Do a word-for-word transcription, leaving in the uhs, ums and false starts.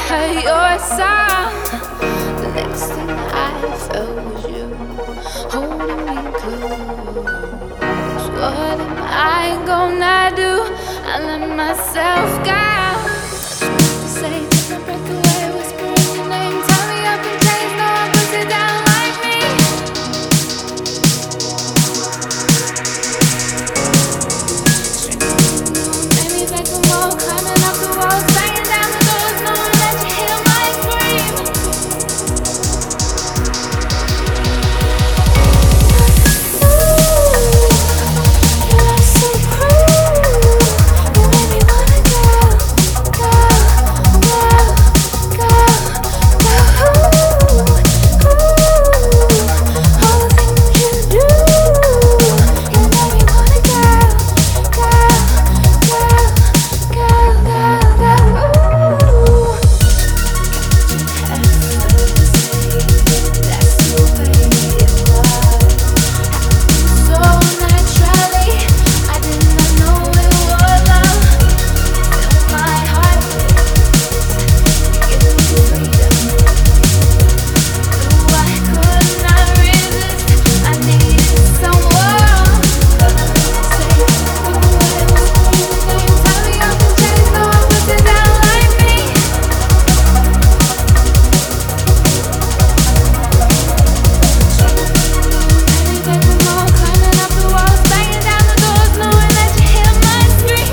heard your sound. The next thing I felt was you holding me close. What am I gonna do? I let myself go. Say, take my breath away, whispering your name. Tell me up in chains, no one puts it down like me. Made me back and more, climbing up the walls, banging down the doors, knowing that you hear my scream. Ooh, your love's so cruel. You made me wanna go, go, go, go, go. Ooh, ooh, all the things you do. You made me wanna go, go, go, go, go, go. Ooh, that's the way it was. So naturally, I did not know it was love. Filled my heart with giving me freedom. Though I could not resist, I needed someone. Say, when the way was screaming, tell me up in chains, no one puts it down like me. Made me back and more, climbing up the walls, banging down the doors, knowing that you hear my scream.